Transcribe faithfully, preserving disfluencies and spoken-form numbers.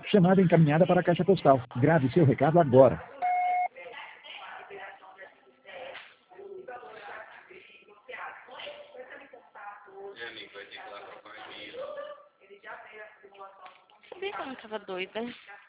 Chamada encaminhada para a caixa postal. Grave seu recado agora. Sabia que eu não tava doida?